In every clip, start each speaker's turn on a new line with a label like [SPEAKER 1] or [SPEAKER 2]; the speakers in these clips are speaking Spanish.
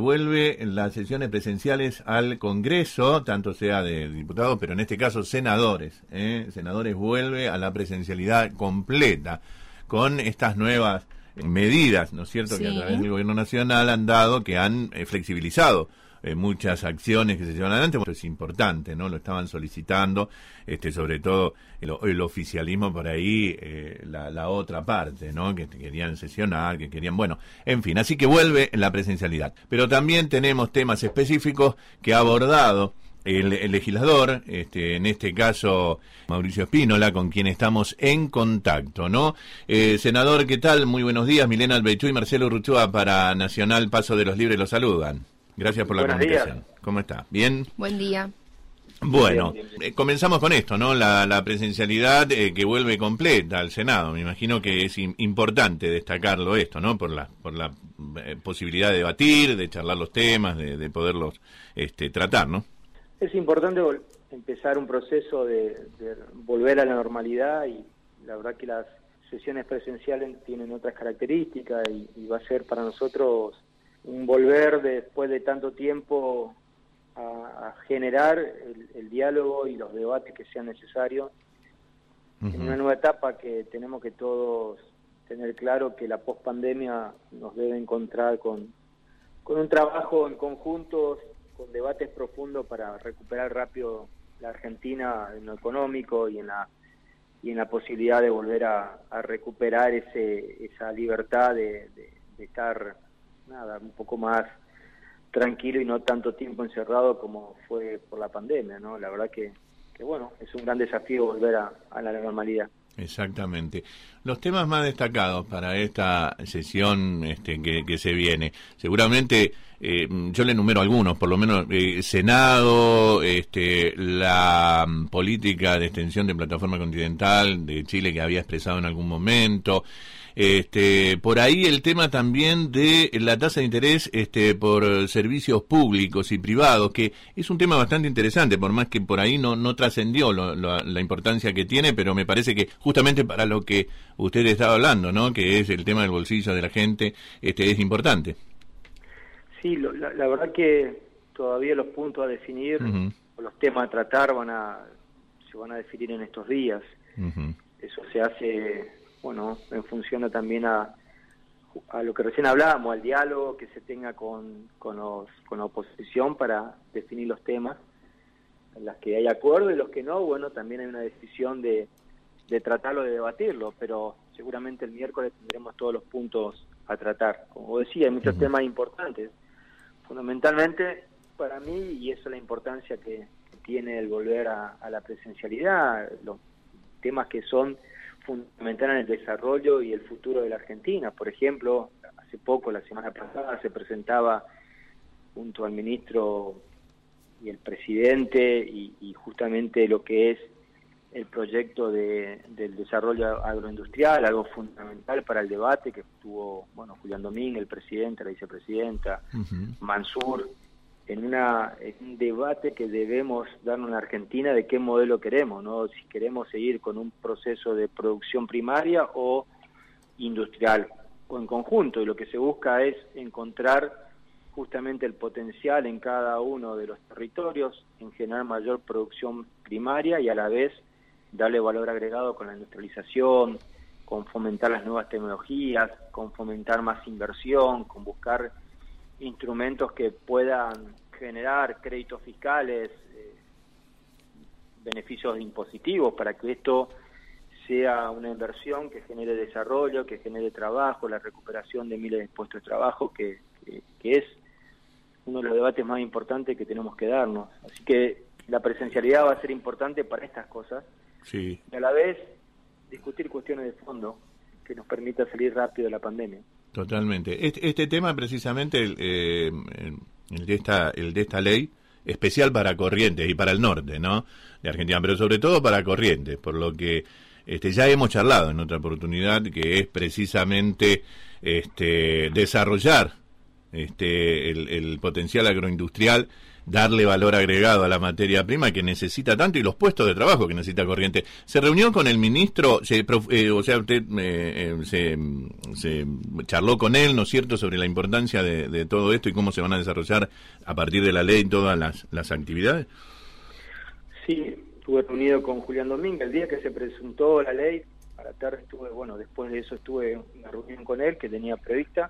[SPEAKER 1] vuelve las sesiones presenciales al Congreso, tanto sea de diputados, pero en este caso senadores. Senadores vuelve a la presencialidad completa con estas nuevas medidas, ¿no es cierto?, que a través del Gobierno Nacional han dado, que han flexibilizado muchas acciones que se llevan adelante. Esto es importante, ¿no? Lo estaban solicitando, sobre todo el oficialismo por ahí, la otra parte, ¿no? Que querían sesionar, que querían, bueno, en fin, así que vuelve la presencialidad. Pero también tenemos temas específicos que ha abordado el legislador, en este caso Mauricio Espínola, con quien estamos en contacto, ¿no? Senador, ¿qué tal? Muy buenos días. Milena Albechú y Marcelo Urruchúa para Nacional Paso de los Libres los saludan. Gracias por la comunicación. Días. ¿Cómo está? ¿Bien?
[SPEAKER 2] Buen día.
[SPEAKER 1] Bueno, bien. Comenzamos con esto, ¿no? La presencialidad que vuelve completa al Senado. Me imagino que es importante destacarlo esto, ¿no? Por la posibilidad de debatir, de charlar los temas, de poderlos tratar, ¿no?
[SPEAKER 3] Es importante empezar un proceso de volver a la normalidad, y la verdad que las sesiones presenciales tienen otras características y va a ser para nosotros un volver después de tanto tiempo a generar el diálogo y los debates que sean necesarios en una nueva etapa que tenemos que todos tener claro que la pospandemia nos debe encontrar con un trabajo en conjunto, con debates profundos para recuperar rápido la Argentina en lo económico y en la posibilidad de volver a recuperar esa libertad de estar un poco más tranquilo y no tanto tiempo encerrado como fue por la pandemia, ¿no? La verdad que bueno, es un gran desafío volver a la normalidad.
[SPEAKER 1] Exactamente. Los temas más destacados para esta sesión que se viene, seguramente yo le enumero algunos, por lo menos Senado, la política de extensión de plataforma continental de Chile que había expresado en algún momento, por ahí el tema también de la tasa de interés por servicios públicos y privados, que es un tema bastante interesante, por más que por ahí no trascendió la importancia que tiene, pero me parece que justamente para lo que usted estaba hablando, ¿no?, que es el tema del bolsillo de la gente, es importante.
[SPEAKER 3] Sí, la verdad que todavía los puntos a definir, o los temas a tratar se van a definir en estos días. Eso se hace, bueno, en función también a lo que recién hablábamos, al diálogo que se tenga con la oposición para definir los temas en los que hay acuerdo, y los que no, bueno, también hay una decisión de tratarlo, de debatirlo, pero seguramente el miércoles tendremos todos los puntos a tratar. Como decía, hay muchos temas importantes. Fundamentalmente, para mí, y eso es la importancia que tiene el volver a la presencialidad, los temas que son fundamentales en el desarrollo y el futuro de la Argentina. Por ejemplo, hace poco, la semana pasada, se presentaba junto al ministro y el presidente y justamente lo que es el proyecto del desarrollo agroindustrial, algo fundamental para el debate que tuvo, bueno, Julián Domínguez, el presidente, la vicepresidenta, Mansur, en un debate que debemos darnos en Argentina de qué modelo queremos, ¿no? Si queremos seguir con un proceso de producción primaria o industrial, o en conjunto, y lo que se busca es encontrar justamente el potencial en cada uno de los territorios, en generar mayor producción primaria y a la vez darle valor agregado con la industrialización, con fomentar las nuevas tecnologías, con fomentar más inversión, con buscar instrumentos que puedan generar créditos fiscales, beneficios impositivos, para que esto sea una inversión que genere desarrollo, que genere trabajo, la recuperación de miles de puestos de trabajo, que es uno de los debates más importantes que tenemos que darnos. Así que la presencialidad va a ser importante para estas cosas,
[SPEAKER 1] sí, y
[SPEAKER 3] a la vez discutir cuestiones de fondo que nos permita salir rápido de la pandemia.
[SPEAKER 1] Totalmente. Este tema precisamente, el de esta ley, especial para Corrientes y para el norte, ¿no?, de Argentina, pero sobre todo para Corrientes, por lo que ya hemos charlado en otra oportunidad, que es precisamente desarrollar el potencial agroindustrial darle valor agregado a la materia prima que necesita tanto y los puestos de trabajo que necesita Corrientes. ¿Se reunió con el ministro, usted se charló con él, ¿no es cierto?, sobre la importancia de todo esto y cómo se van a desarrollar a partir de la ley todas las actividades?
[SPEAKER 3] Sí, estuve reunido con Julián Domínguez el día que se presentó la ley. A la tarde después de eso estuve en una reunión con él que tenía prevista.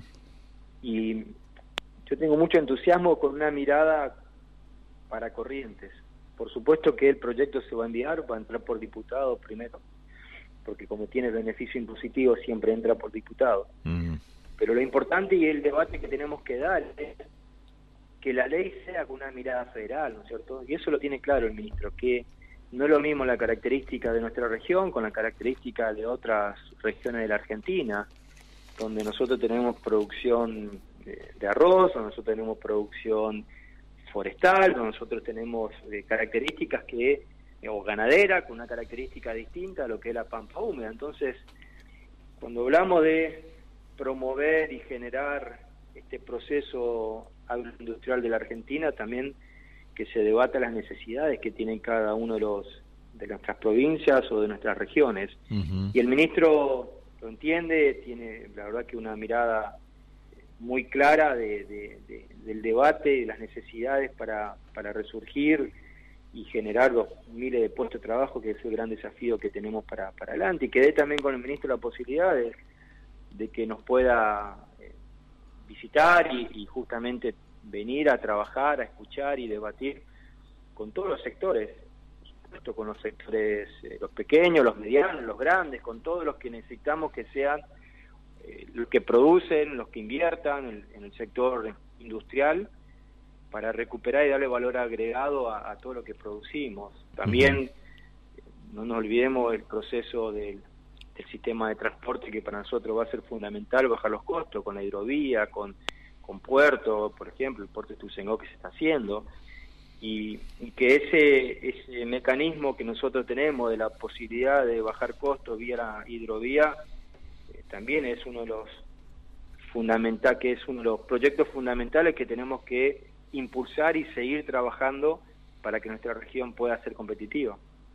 [SPEAKER 3] Y yo tengo mucho entusiasmo con una mirada para Corrientes. Por supuesto que el proyecto se va a enviar, va a entrar por diputado primero, porque como tiene beneficio impositivo siempre entra por diputado. Pero lo importante y el debate que tenemos que dar es que la ley sea con una mirada federal, ¿no es cierto? Y eso lo tiene claro el ministro, que no es lo mismo la característica de nuestra región con la característica de otras regiones de la Argentina, donde nosotros tenemos producción de arroz, donde nosotros tenemos producción forestal, donde nosotros tenemos características o ganadera, con una característica distinta a lo que es la pampa húmeda. Entonces, cuando hablamos de promover y generar este proceso agroindustrial de la Argentina, también que se debata las necesidades que tienen cada uno de nuestras provincias o de nuestras regiones. Y el ministro lo entiende, tiene la verdad que una mirada muy clara del debate y de las necesidades para resurgir y generar los miles de puestos de trabajo, que es el gran desafío que tenemos para adelante. Y quedé también con el ministro la posibilidad de que nos pueda visitar y justamente venir a trabajar, a escuchar y debatir con todos los sectores, por supuesto con los sectores, los pequeños, los medianos, los grandes, con todos los que necesitamos que sean los que producen, los que inviertan en el sector industrial, para recuperar y darle valor agregado a todo lo que producimos. También no nos olvidemos del proceso del sistema de transporte, que para nosotros va a ser fundamental bajar los costos con la hidrovía, con puerto, por ejemplo, el puerto de Ituzaingó que se está haciendo, y que ese mecanismo que nosotros tenemos de la posibilidad de bajar costos vía la hidrovía también es uno de los proyectos fundamentales que tenemos que impulsar y seguir trabajando para que nuestra región pueda ser competitiva.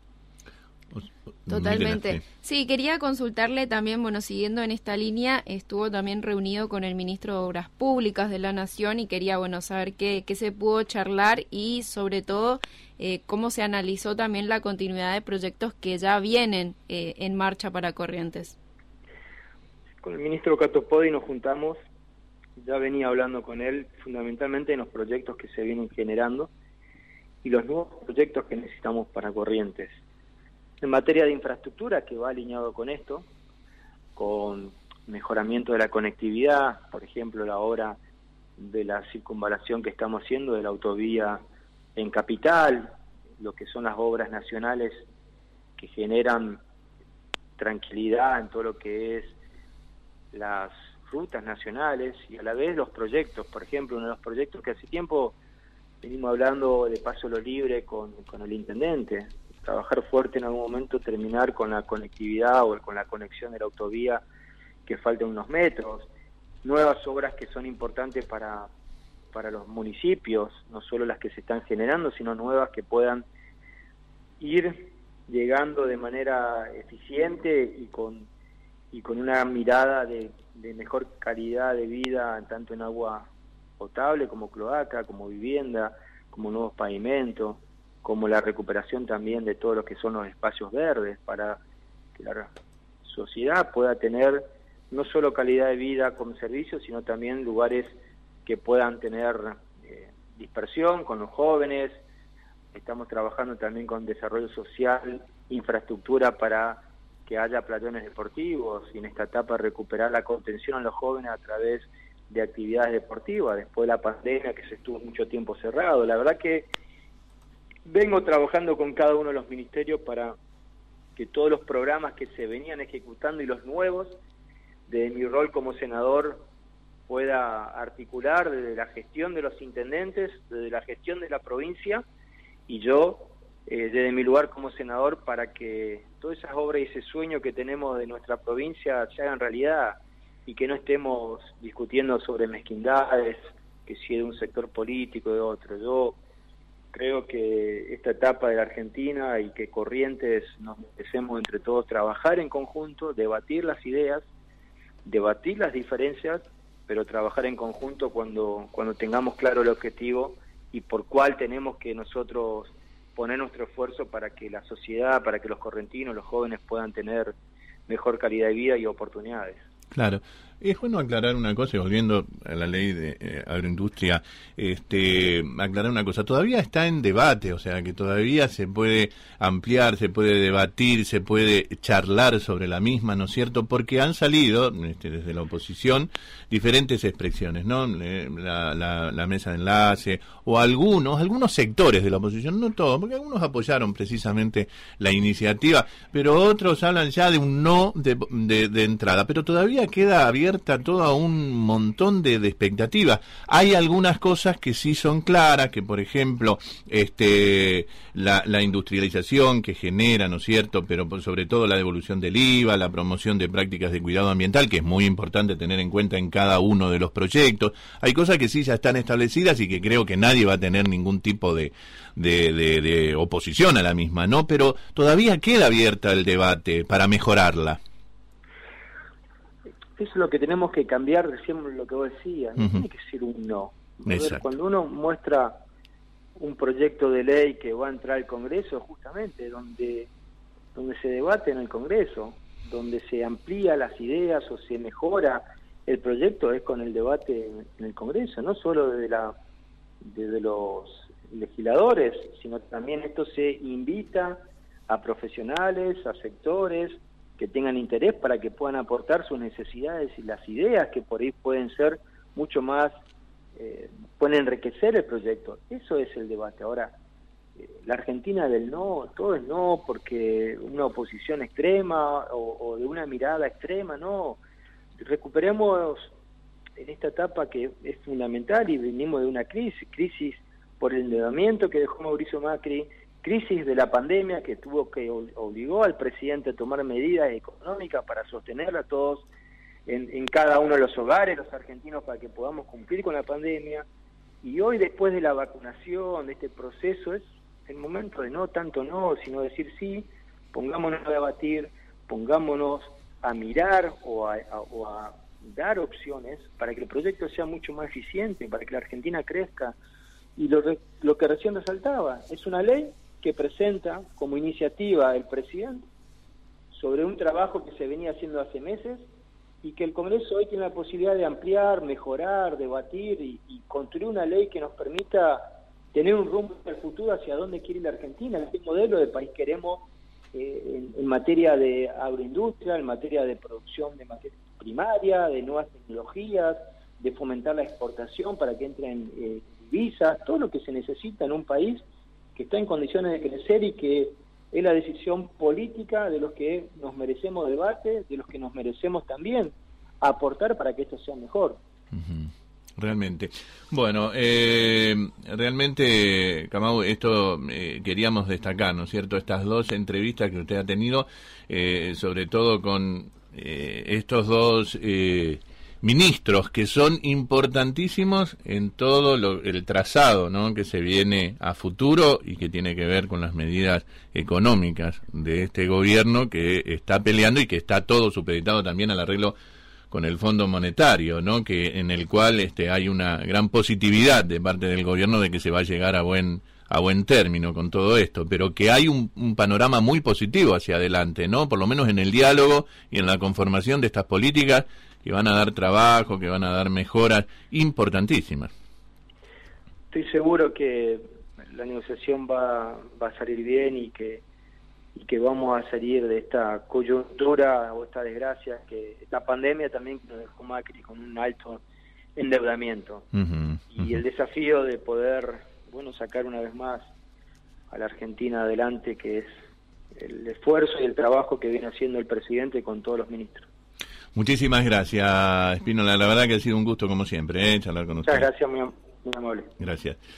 [SPEAKER 2] Totalmente. Sí, quería consultarle también, siguiendo en esta línea, estuvo también reunido con el ministro de Obras Públicas de la Nación y quería, saber qué se pudo charlar y, sobre todo, cómo se analizó también la continuidad de proyectos que ya vienen en marcha para Corrientes.
[SPEAKER 3] Con el ministro Catopodi nos juntamos, ya venía hablando con él fundamentalmente en los proyectos que se vienen generando y los nuevos proyectos que necesitamos para Corrientes. En materia de infraestructura, que va alineado con esto, con mejoramiento de la conectividad, por ejemplo, la obra de la circunvalación que estamos haciendo de la autovía en Capital, lo que son las obras nacionales que generan tranquilidad en todo lo que es las rutas nacionales y a la vez los proyectos. Por ejemplo, uno de los proyectos que hace tiempo venimos hablando de Paso Lo Libre con el intendente, trabajar fuerte en algún momento, terminar con la conectividad o con la conexión de la autovía que faltan unos metros, nuevas obras que son importantes para los municipios, no solo las que se están generando, sino nuevas que puedan ir llegando de manera eficiente y con una mirada de mejor calidad de vida, tanto en agua potable como cloaca, como vivienda, como nuevos pavimentos, como la recuperación también de todo lo que son los espacios verdes, para que la sociedad pueda tener no solo calidad de vida como servicio, sino también lugares que puedan tener dispersión con los jóvenes. Estamos trabajando también con desarrollo social, infraestructura para que haya playones deportivos y en esta etapa recuperar la contención a los jóvenes a través de actividades deportivas, después de la pandemia que se estuvo mucho tiempo cerrado. La verdad que vengo trabajando con cada uno de los ministerios para que todos los programas que se venían ejecutando y los nuevos, desde mi rol como senador, pueda articular desde la gestión de los intendentes, desde la gestión de la provincia, y yo desde mi lugar como senador, para que todas esas obras y ese sueño que tenemos de nuestra provincia se hagan realidad y que no estemos discutiendo sobre mezquindades que si es de un sector político o de otro. Yo creo que esta etapa de la Argentina y que Corrientes nos merecemos entre todos trabajar en conjunto, debatir las ideas, debatir las diferencias, pero trabajar en conjunto cuando tengamos claro el objetivo y por cuál tenemos que nosotros poner nuestro esfuerzo para que la sociedad, para que los correntinos, los jóvenes puedan tener mejor calidad de vida y oportunidades.
[SPEAKER 1] Claro. Es bueno aclarar una cosa, y volviendo a la ley de agroindustria, aclarar una cosa. Todavía está en debate, o sea que todavía se puede ampliar, se puede debatir, se puede charlar sobre la misma, ¿no es cierto? Porque han salido, desde la oposición, diferentes expresiones, ¿no? La mesa de enlace, o algunos sectores de la oposición, no todos, porque algunos apoyaron precisamente la iniciativa, pero otros hablan ya de un no de entrada, pero todavía queda abierta todo un montón de expectativas. Hay algunas cosas que sí son claras, que por ejemplo la industrialización que genera, ¿no es cierto?, pero sobre todo la devolución del IVA, la promoción de prácticas de cuidado ambiental, que es muy importante tener en cuenta en cada uno de los proyectos. Hay cosas que sí ya están establecidas y que creo que nadie va a tener ningún tipo de oposición a la misma, ¿no? Pero todavía queda abierta el debate para mejorarla.
[SPEAKER 3] Eso es lo que tenemos que cambiar, recién lo que vos decías, no tiene que ser un no. Cuando uno muestra un proyecto de ley que va a entrar al Congreso, justamente donde se debate en el Congreso, donde se amplía las ideas o se mejora el proyecto, es con el debate en el Congreso, no solo desde los legisladores, sino también esto se invita a profesionales, a sectores que tengan interés para que puedan aportar sus necesidades y las ideas que por ahí pueden ser mucho más, pueden enriquecer el proyecto. Eso es el debate. Ahora, la Argentina del no, todo es no porque una oposición extrema o de una mirada extrema, no. Recuperemos en esta etapa que es fundamental y venimos de una crisis por el endeudamiento que dejó Mauricio Macri, crisis de la pandemia que obligó al presidente a tomar medidas económicas para sostener a todos en cada uno de los hogares, los argentinos, para que podamos cumplir con la pandemia. Y hoy, después de la vacunación, de este proceso, es el momento de no tanto no, sino decir sí, pongámonos a debatir, pongámonos a mirar o a dar opciones para que el proyecto sea mucho más eficiente, para que la Argentina crezca. Y lo que recién resaltaba, es una ley que presenta como iniciativa el presidente sobre un trabajo que se venía haciendo hace meses y que el Congreso hoy tiene la posibilidad de ampliar, mejorar, debatir y construir una ley que nos permita tener un rumbo en el futuro hacia dónde quiere ir la Argentina, qué modelo de país queremos en materia de agroindustria, en materia de producción de materia primaria, de nuevas tecnologías, de fomentar la exportación para que entren divisas, todo lo que se necesita en un país que está en condiciones de crecer y que es la decisión política de los que nos merecemos debate, de los que nos merecemos también aportar para que esto sea mejor.
[SPEAKER 1] Realmente. Bueno, realmente, Camau, esto queríamos destacar, ¿no es cierto?, estas dos entrevistas que usted ha tenido, sobre todo con estos dos ministros que son importantísimos en todo el trazado, ¿no?, que se viene a futuro y que tiene que ver con las medidas económicas de este gobierno que está peleando y que está todo supeditado también al arreglo con el Fondo Monetario, ¿no?, que en el cual hay una gran positividad de parte del gobierno de que se va a llegar a buen término con todo esto, pero que hay un panorama muy positivo hacia adelante, ¿no?, por lo menos en el diálogo y en la conformación de estas políticas que van a dar trabajo, que van a dar mejoras importantísimas.
[SPEAKER 3] Estoy seguro que la negociación va a salir bien y que vamos a salir de esta coyuntura o esta desgracia, que esta pandemia también nos dejó Macri con un alto endeudamiento. Y el desafío de poder, sacar una vez más a la Argentina adelante, que es el esfuerzo y el trabajo que viene haciendo el presidente con todos los ministros.
[SPEAKER 1] Muchísimas gracias, Spínola. La verdad que ha sido un gusto, como siempre, charlar con usted.
[SPEAKER 3] Muchas gracias, muy amable.
[SPEAKER 1] Gracias.